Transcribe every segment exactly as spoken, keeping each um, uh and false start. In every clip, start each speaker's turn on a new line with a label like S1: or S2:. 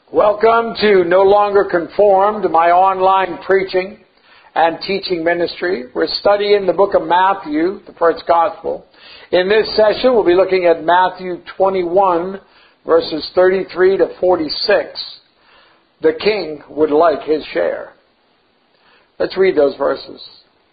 S1: Welcome to No Longer Conformed, my online preaching and teaching ministry. We're studying the book of Matthew, the first gospel. In this session, we'll be looking at Matthew twenty-one, verses thirty-three to forty-six. The king would like his share. Let's read those verses.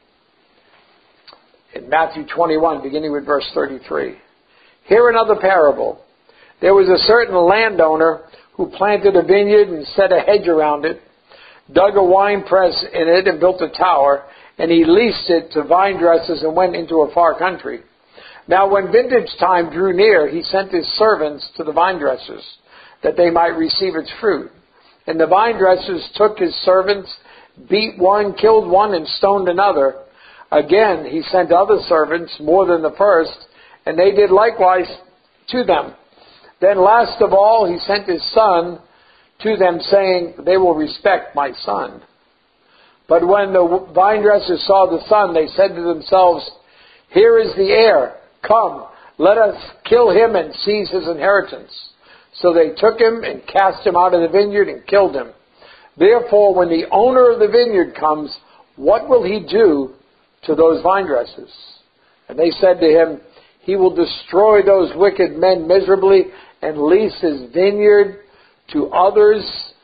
S1: In Matthew twenty-one, beginning with verse thirty-three. Hear another parable. There was a certain landowner who planted a vineyard and set a hedge around it, dug a winepress in it and built a tower, and he leased it to vine dressers and went into a far country. Now when vintage time drew near, he sent his servants to the vine dressers, that they might receive its fruit. And the vine dressers took his servants, beat one, killed one, and stoned another. Again he sent other servants, more than the first, and they did likewise to them. Then last of all, he sent his son to them, saying, they will respect my son. But when the vine dressers saw the son, they said to themselves, here is the heir. Come, let us kill him and seize his inheritance. So they took him and cast him out of the vineyard and killed him. Therefore, when the owner of the vineyard comes, what will he do to those vine dressers? And they said to him, he will destroy those wicked men miserably and lease his vineyard to others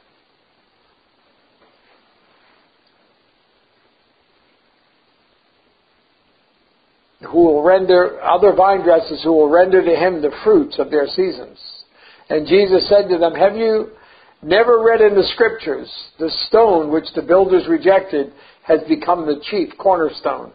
S1: who will render, other vine dressers who will render to him the fruits of their seasons. And Jesus said to them, have you never read in the scriptures, the stone which the builders rejected has become the chief cornerstone?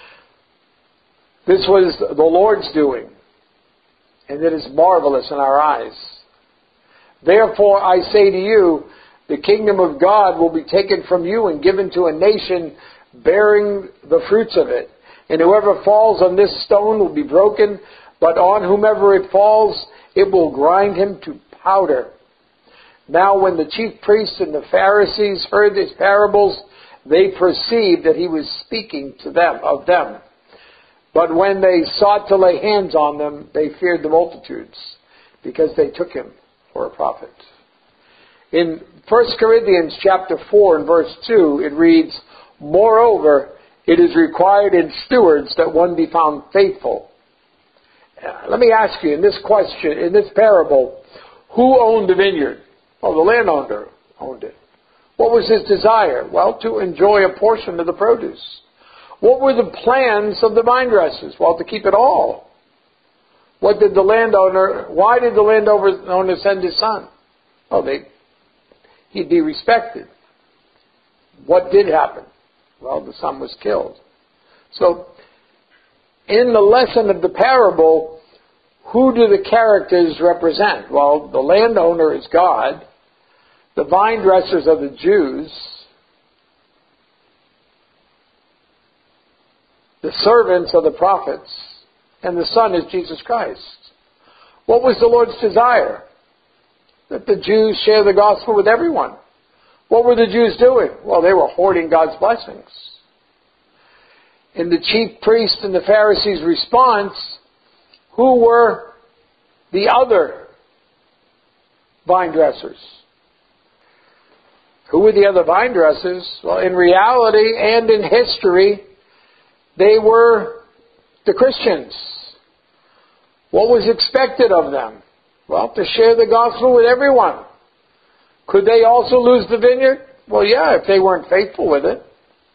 S1: This was the Lord's doing, and it is marvelous in our eyes. Therefore I say to you, the kingdom of God will be taken from you and given to a nation bearing the fruits of it. And whoever falls on this stone will be broken, but on whomever it falls, it will grind him to powder. Now when the chief priests and the Pharisees heard these parables, they perceived that he was speaking to them, of them. But when they sought to lay hands on them, they feared the multitudes, because they took him for a prophet. In First Corinthians chapter four and verse two, it reads, moreover, it is required in stewards that one be found faithful. Uh, let me ask you, in this question, in this parable, who owned the vineyard? Well, the landowner owned it. What was his desire? Well, to enjoy a portion of the produce. What were the plans of the vine dressers? Well, to keep it all. What did the landowner, why did the landowner send his son? Well, they, he'd be respected. What did happen? Well, the son was killed. So, in the lesson of the parable, who do the characters represent? Well, the landowner is God. The vine dressers are the Jews. The servants are the prophets, and the Son is Jesus Christ. What was the Lord's desire? That the Jews share the gospel with everyone. What were the Jews doing? Well, they were hoarding God's blessings. In the chief priest and the Pharisees' response, who were the other vine dressers? Who were the other vine dressers? Well, in reality and in history, they were the Christians. What was expected of them? Well, to share the gospel with everyone. Could they also lose the vineyard? Well, yeah, if they weren't faithful with it.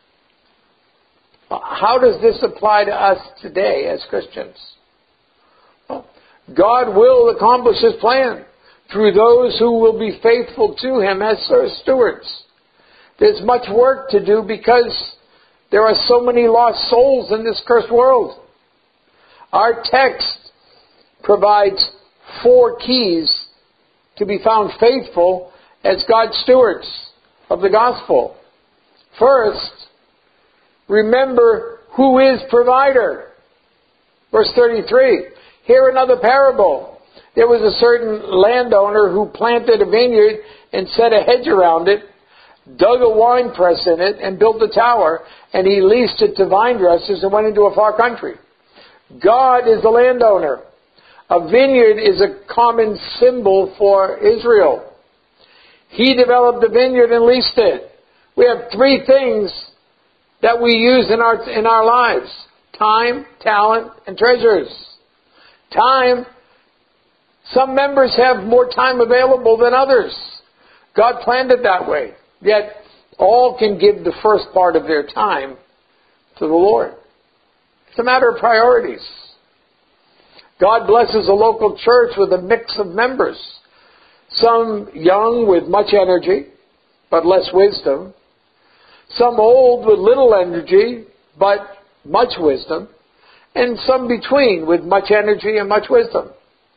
S1: How does this apply to us today as Christians? Well, God will accomplish His plan through those who will be faithful to Him as stewards. There's much work to do because there are so many lost souls in this cursed world. Our text provides four keys to be found faithful as God's stewards of the gospel. First, remember who is provider. Verse thirty-three, hear another parable. There was a certain landowner who planted a vineyard and set a hedge around it, dug a winepress in it, and built a tower, and he leased it to vine dressers and went into a far country. God is the landowner. A vineyard is a common symbol for Israel. He developed the vineyard and leased it. We have three things that we use in our in our lives: time, talent, and treasures. Time. Some members have more time available than others. God planned it that way. Yet all can give the first part of their time to the Lord. It's a matter of priorities. God blesses a local church with a mix of members. Some young with much energy, but less wisdom. Some old with little energy, but much wisdom. And some between with much energy and much wisdom.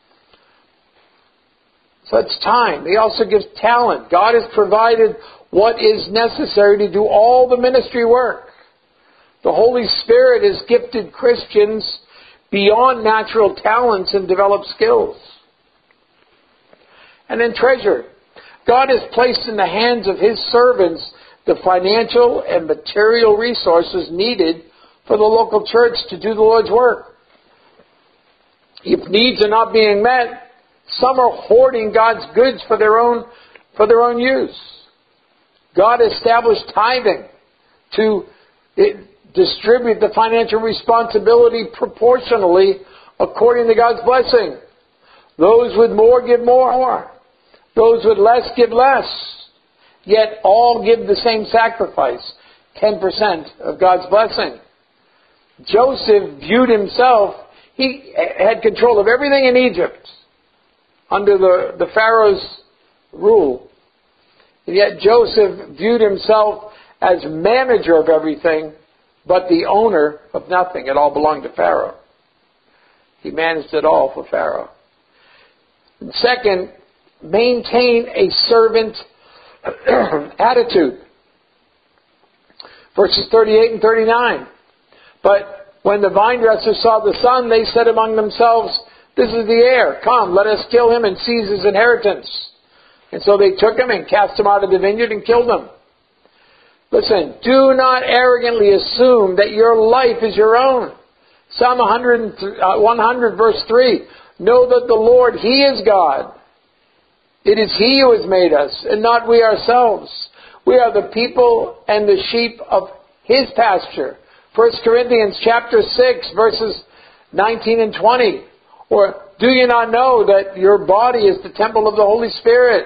S1: So it's time. He also gives talent. God has provided what is necessary to do all the ministry work. The Holy Spirit has gifted Christians beyond natural talents and developed skills. And then treasure. God has placed in the hands of His servants the financial and material resources needed for the local church to do the Lord's work. If needs are not being met, some are hoarding God's goods for their own, for their own use. God established tithing to distribute the financial responsibility proportionally according to God's blessing. Those with more give more. Those with less give less. Yet all give the same sacrifice, ten percent of God's blessing. Joseph viewed himself, he had control of everything in Egypt under the, the Pharaoh's rule. And yet Joseph viewed himself as manager of everything, but the owner of nothing. It all belonged to Pharaoh. He managed it all for Pharaoh. And second, maintain a servant attitude. Verses thirty-eight and thirty-nine. But when the vine dressers saw the son, they said among themselves, "This is the heir. Come, let us kill him and seize his inheritance." And so they took him and cast him out of the vineyard and killed him. Listen, do not arrogantly assume that your life is your own. Psalm one hundred verse three. Know that the Lord, He is God. It is He who has made us, and not we ourselves. We are the people and the sheep of His pasture. First Corinthians chapter six, verses nineteen and twenty. Or, do you not know that your body is the temple of the Holy Spirit,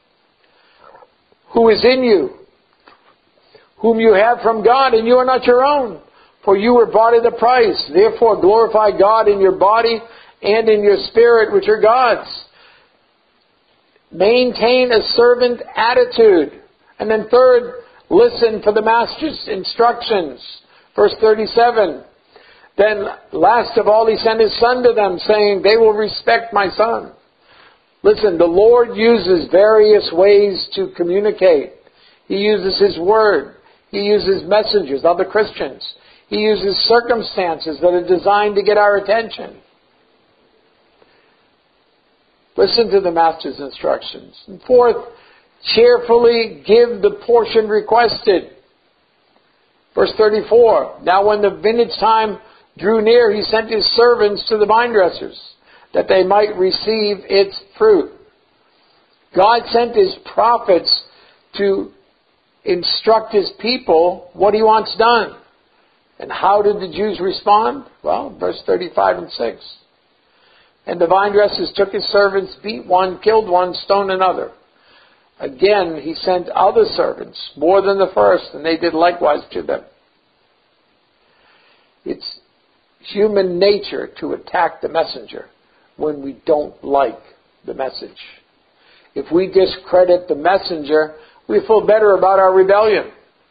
S1: who is in you, whom you have from God, and you are not your own? For you were bought at a price. Therefore glorify God in your body and in your spirit, which are God's. Maintain a servant attitude. And then third, listen for the master's instructions. Verse thirty-seven. Then last of all he sent his son to them, saying, they will respect my son. Listen, the Lord uses various ways to communicate. He uses His word. He uses messengers, other Christians. He uses circumstances that are designed to get our attention. Listen to the Master's instructions. And fourth, cheerfully give the portion requested. Verse thirty-four. Now when the vintage time drew near, he sent his servants to the vine dressers, that they might receive its fruit. God sent His prophets to instruct His people what He wants done. And how did the Jews respond? Well, verse thirty-five and six. And the vine dressers took His servants, beat one, killed one, stoned another. Again, He sent other servants, more than the first, and they did likewise to them. It's human nature to attack the messenger when we don't like the message. If we discredit the messenger, we feel better about our rebellion.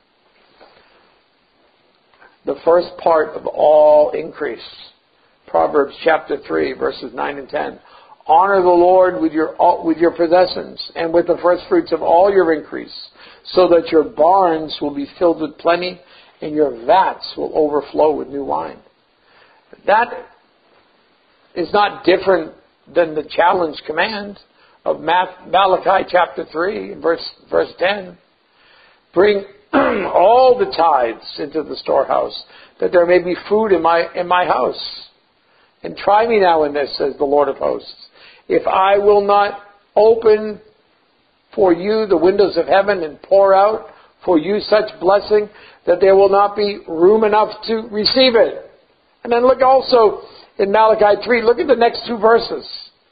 S1: The first part of all increase. Proverbs chapter three, verses nine and ten. Honor the Lord with your with your possessions and with the first fruits of all your increase, so that your barns will be filled with plenty and your vats will overflow with new wine. That is not different than the challenge command of Malachi chapter three, verse, verse ten. Bring all the tithes into the storehouse, that there may be food in my in my house. And try me now in this, says the Lord of hosts, if I will not open for you the windows of heaven and pour out for you such blessing that there will not be room enough to receive it. And then look also in Malachi three, look at the next two verses.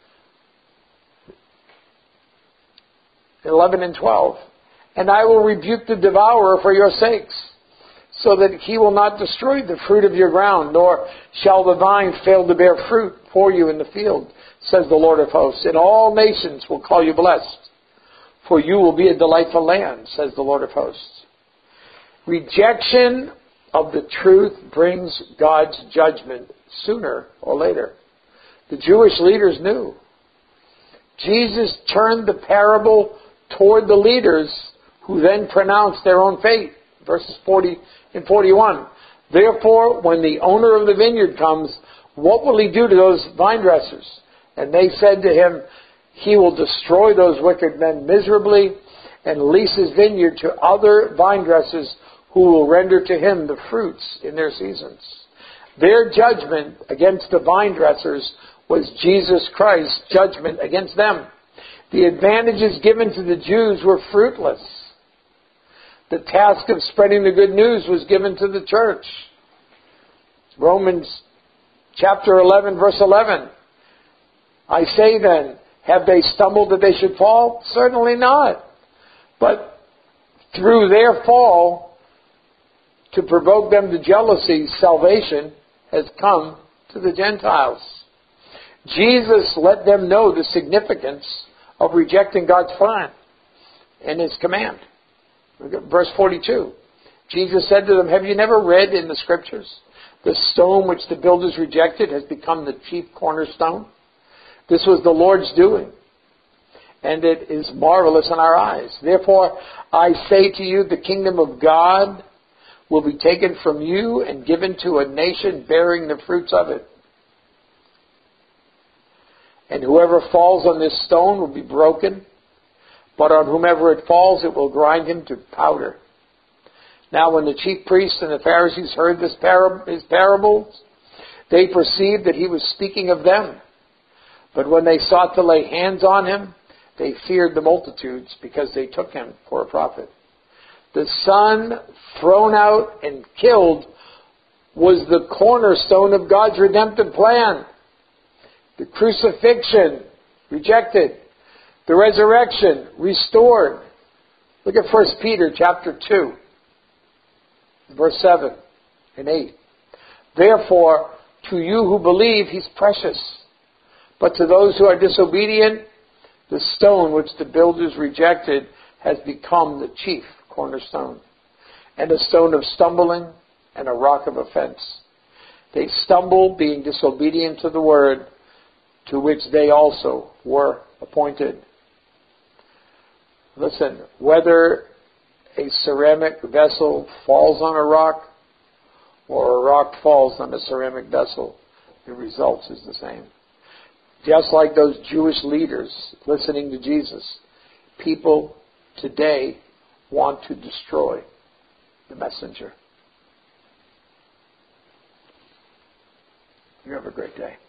S1: eleven and twelve. And I will rebuke the devourer for your sakes, so that he will not destroy the fruit of your ground, nor shall the vine fail to bear fruit for you in the field, says the Lord of hosts. And all nations will call you blessed, for you will be a delightful land, says the Lord of hosts. Rejection of the truth brings God's judgment sooner or later. The Jewish leaders knew. Jesus turned the parable toward the leaders, who then pronounced their own fate. Verses forty and forty-one. Therefore, when the owner of the vineyard comes, what will he do to those vine dressers? And they said to him, he will destroy those wicked men miserably and lease his vineyard to other vine dressers who will render to him the fruits in their seasons. Their judgment against the vine dressers was Jesus Christ's judgment against them. The advantages given to the Jews were fruitless. The task of spreading the good news was given to the church. Romans chapter eleven, verse eleven. I say then, have they stumbled that they should fall? Certainly not. But through their fall, to provoke them to jealousy, salvation has come to the Gentiles. Jesus let them know the significance of rejecting God's plan and His command. Look at verse forty-two. Jesus said to them, have you never read in the Scriptures, the stone which the builders rejected has become the chief cornerstone? This was the Lord's doing, and it is marvelous in our eyes. Therefore, I say to you, the kingdom of God will be taken from you and given to a nation bearing the fruits of it. And whoever falls on this stone will be broken, but on whomever it falls, it will grind him to powder. Now when the chief priests and the Pharisees heard this par- his parables, they perceived that he was speaking of them. But when they sought to lay hands on him, they feared the multitudes, because they took him for a prophet. The Son thrown out and killed was the cornerstone of God's redemptive plan. The crucifixion, rejected. The resurrection, restored. Look at First Peter chapter two, verse seven and eight. Therefore, to you who believe, He's precious. But to those who are disobedient, the stone which the builders rejected has become the chief cornerstone, and a stone of stumbling and a rock of offense. They stumble, being disobedient to the word, to which they also were appointed. Listen, whether a ceramic vessel falls on a rock or a rock falls on a ceramic vessel, the result is the same. Just like those Jewish leaders listening to Jesus, people today want to destroy the messenger. You have a great day.